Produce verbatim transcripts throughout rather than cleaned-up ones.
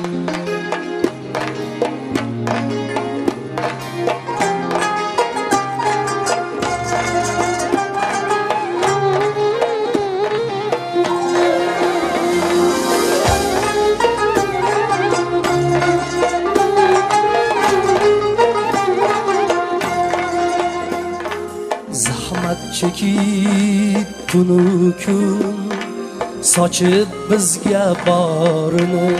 Çekip tunu kun sochib bizga borini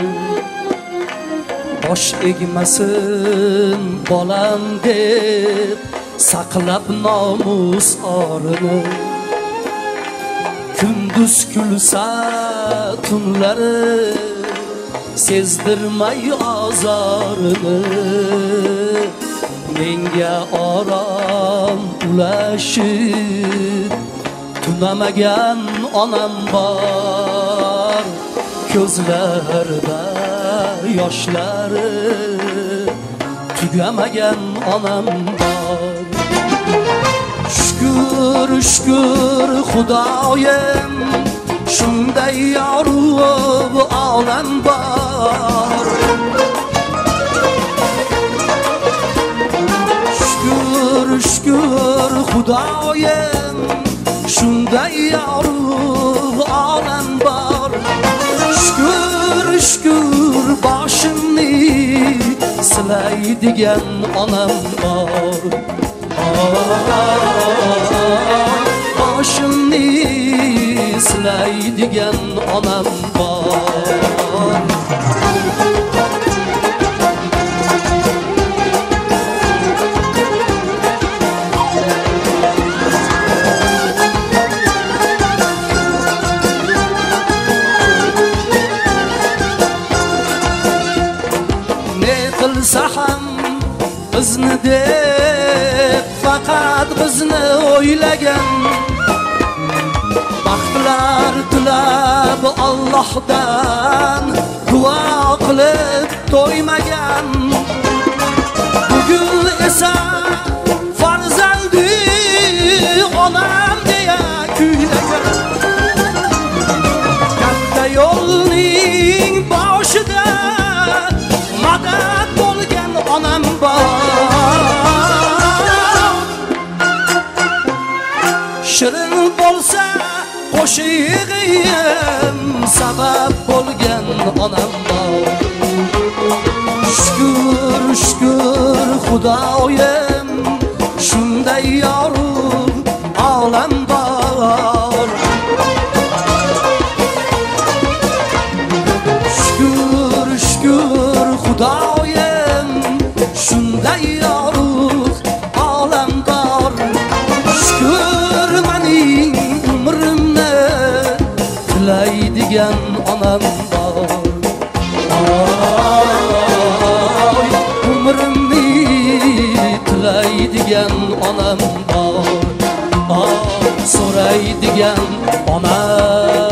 bosh egmasin bolam deb saqlab nomus orini kunduz kulsa tunlari sezdirmay ozorini menga orom ulashib tunamagan onam bor ko'zlarida yoshlari tugamagan onam bor shukr shukr xudoyim shunday yorug' olam bor shukr shukr xudoyim shunday yorug' olam bor shukr shukr boshimni silaydigan onam bor boshimni silaydigan onam bor ham bizni deb faqat bizni o'ylagan baxtlar tilab Allohdan duo qilib to'ymagan bugun esa farzandi onam deya kuylagan katta yo'lning boshida madad bo'lgan onam bor shirin bo'lsa qo'shig'im sabab bo'lgan onam bor shukr shukr xudoyim shunday yorug' olam bor shukr shukr xudoyim shunday yorug' olam bor shukr mening umrimni tilaydigan onam bor oy umrimni tilaydigan onam bor oy so'raydigan onam